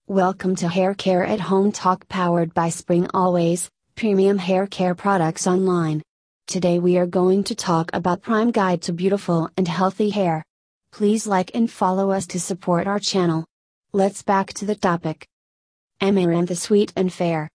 Welcome to Hair Care at Home Talk, powered by Spring Always, premium hair care products online. Today we are going to talk about Prime Guide to Beautiful and Healthy Hair. Please like and follow us to support our channel. Let's back to the topic. Amaranth Sweet and Fair.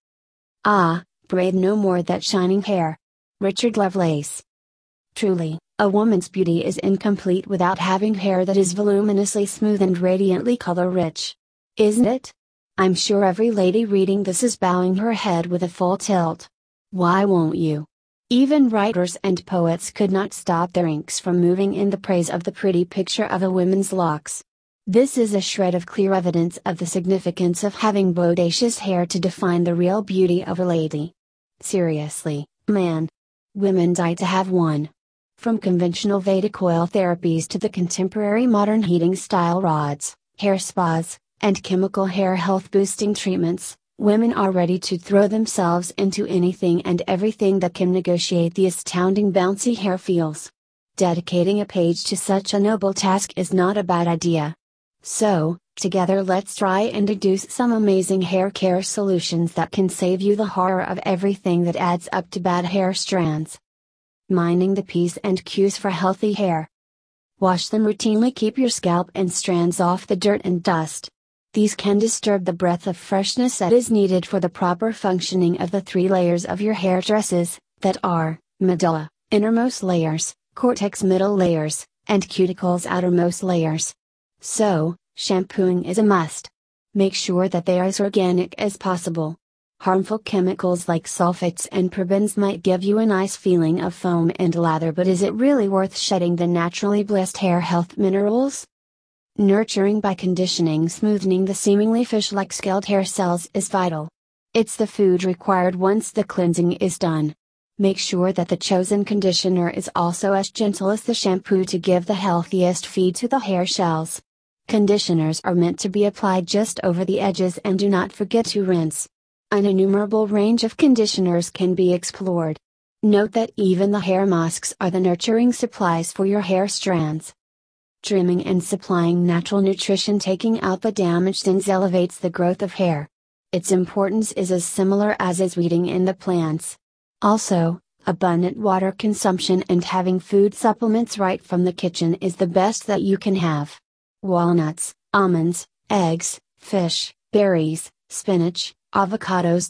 Ah, braid no more that shining hair. Richard Lovelace. Truly, a woman's beauty is incomplete without having hair that is voluminously smooth and radiantly color-rich. Isn't it? I'm sure every lady reading this is bowing her head with a full tilt. Why won't you? Even writers and poets could not stop their inks from moving in the praise of the pretty picture of a woman's locks. This is a shred of clear evidence of the significance of having bodacious hair to define the real beauty of a lady. Seriously, man. Women die to have one. From conventional Vedic oil therapies to the contemporary modern heating style rods, hair spas, and chemical hair health boosting treatments, women are ready to throw themselves into anything and everything that can negotiate the astounding bouncy hair feels. Dedicating a page to such a noble task is not a bad idea. So, together let's try and deduce some amazing hair care solutions that can save you the horror of everything that adds up to bad hair strands. Minding the P's and Q's for healthy hair. Wash them routinely. Keep your scalp and strands off the dirt and dust. These can disturb the breath of freshness that is needed for the proper functioning of the three layers of your hair dresses, that are, medulla, innermost layers, cortex middle layers, and cuticles outermost layers. So, shampooing is a must. Make sure that they are as organic as possible. Harmful chemicals like sulfates and parabens might give you a nice feeling of foam and lather, but is it really worth shedding the naturally blessed hair health minerals? Nurturing by conditioning. Smoothing the seemingly fish-like scaled hair cells is vital. It's the food required once the cleansing is done. Make sure that the chosen conditioner is also as gentle as the shampoo to give the healthiest feed to the hair shells. Conditioners are meant to be applied just over the edges, and do not forget to rinse. An innumerable range of conditioners can be explored. Note that even the hair masks are the nurturing supplies for your hair strands. Trimming and supplying natural nutrition. Taking out the damaged ends elevates the growth of hair. Its importance is as similar as is weeding in the plants. Also, abundant water consumption and having food supplements right from the kitchen is the best that you can have. Walnuts, almonds, eggs, fish, berries, spinach, avocados.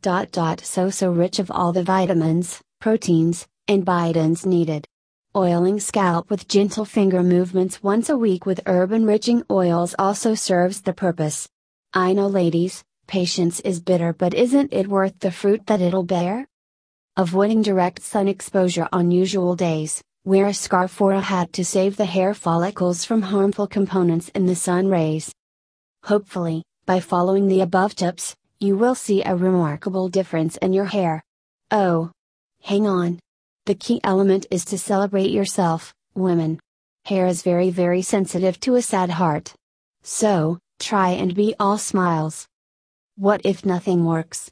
So rich of all the vitamins, proteins, and biotin needed. Oiling scalp with gentle finger movements once a week with herb-enriching oils also serves the purpose. I know, ladies, patience is bitter, but isn't it worth the fruit that it'll bear? Avoiding direct sun exposure on usual days. Wear a scarf or a hat to save the hair follicles from harmful components in the sun rays. Hopefully, by following the above tips, you will see a remarkable difference in your hair. Oh! Hang on! The key element is to celebrate yourself, women. Hair is very sensitive to a sad heart. So, try and be all smiles. What if nothing works?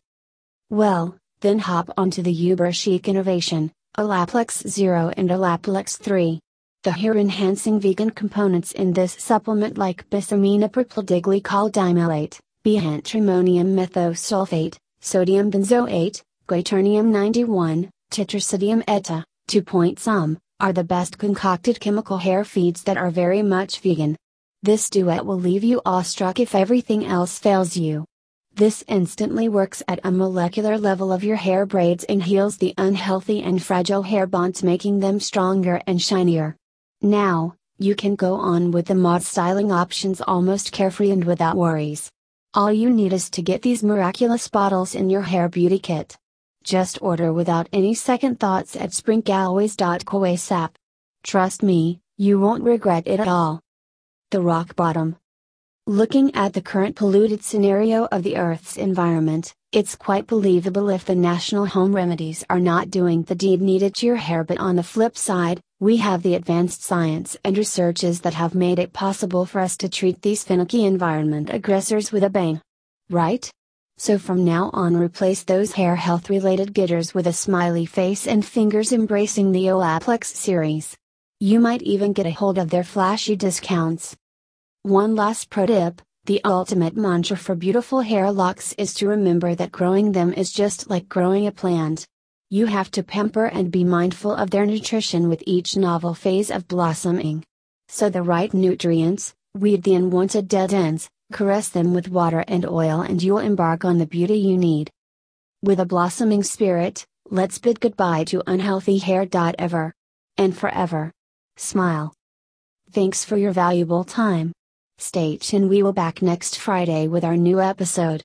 Well, then hop onto the uber chic innovation, Olaplex Zero and Olaplex 3. The hair-enhancing vegan components in this supplement, like bis-aminopropyl dimaleate, B-antimonium methosulfate, sodium benzoate, quaternium 91, tetrasodium eta, 2-some, are the best concocted chemical hair feeds that are very much vegan. This duet will leave you awestruck if everything else fails you. This instantly works at a molecular level of your hair braids and heals the unhealthy and fragile hair bonds, making them stronger and shinier. Now, you can go on with the mod styling options almost carefree and without worries. All you need is to get these miraculous bottles in your hair beauty kit. Just order without any second thoughts at springalways.co ASAP. Trust me, you won't regret it at all. The rock bottom. Looking at the current polluted scenario of the Earth's environment, it's quite believable if the national home remedies are not doing the deed needed to your hair. But on the flip side, we have the advanced science and researches that have made it possible for us to treat these finicky environment aggressors with a bang. Right? So from now on, replace those hair health related getters with a smiley face and fingers embracing the Olaplex series. You might even get a hold of their flashy discounts. One last pro tip: The ultimate mantra for beautiful hair locks is to remember that growing them is just like growing a plant. You have to pamper and be mindful of their nutrition with each novel phase of blossoming. Sow the right nutrients, weed the unwanted dead ends, caress them with water and oil, and you'll embark on the beauty you need. With a blossoming spirit, let's bid goodbye to unhealthy hair. Ever and forever. Smile. Thanks for your valuable time. Stay tuned, we will back next Friday with our new episode.